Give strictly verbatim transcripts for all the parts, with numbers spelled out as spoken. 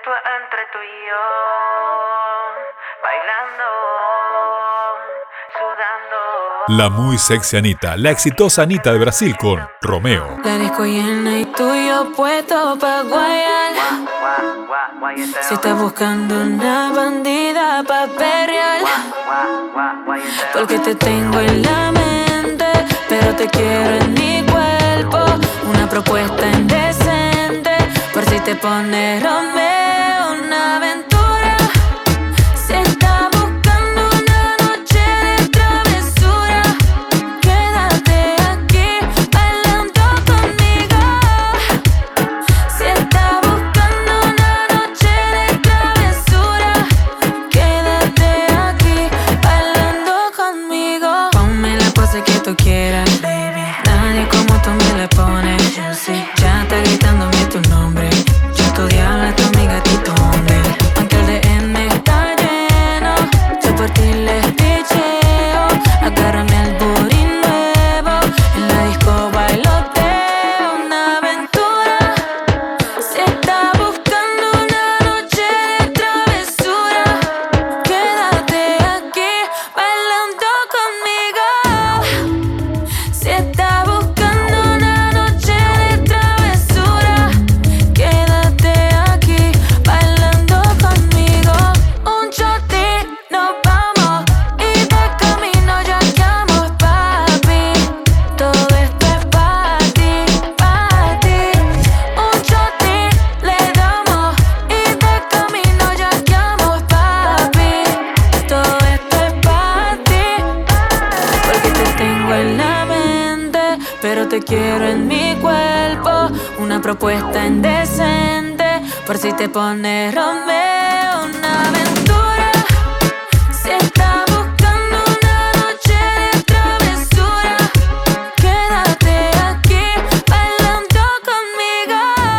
Esto es entre tú y yo, bailando, sudando. La muy sexy Anitta, la exitosa Anitta de Brasil con Romeo. La disco llena y tú y yo puesto pa' guayar. Si estás buscando una bandida pa' perrear, porque te tengo en la mente, pero te quiero en mi cuerpo. Una propuesta indecente, por si te pones Romeo, una aventura. Si estás buscando una noche de travesura, quédate aquí bailando conmigo. Si estás buscando una noche de travesura, quédate aquí bailando conmigo. Ponme la pose que tú quieras, baby. Nadie como tú me la pones. Yo sí, ya está gritándome tu nombre. Yo tu diabla, tu amiga, ti tu hombre. Aunque el D M está lleno, yo por ti les picheo. Agárrame al booty nuevo, en la disco bailoteo, una aventura. Si estás buscando una noche de travesura, quédate aquí bailando conmigo. Si estás buscando una noche de travesura, quédate aquí bailando conmigo. Un shot y nos vamos, y de camino ya estamos, papi. Todo esto es pa' ti, pa' ti. Un shot y le damos, y de camino ya estamos, papi. Todo esto es pa' ti, porque te tengo en la mente, pero te quiero en mi cuerpo. Una propuesta indecente, por si te pones Romeo, una aventura. Si estás buscando una noche de travesura, quédate aquí bailando conmigo.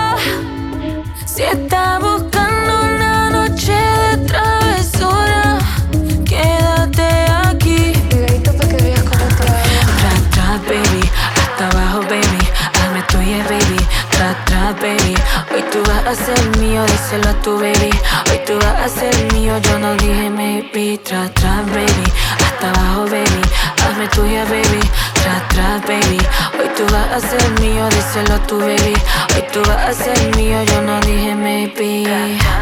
Si estás buscando una noche de travesura, quédate aquí. Pegadito pa' que veas cómo te va. Trap, trap, baby, hasta abajo, baby. Hazme tuya, baby. Trap, trap, baby. Hoy tú vas a ser mío, díselo a tu baby. Hoy tú vas a ser mío, yo no dije maybe. Trap, trap, baby, hasta abajo, baby. Hazme tuya, baby. Trap, trap, baby. Hoy tú vas a ser mío, díselo a tu baby. Hoy tú vas a ser mío, yo no dije maybe.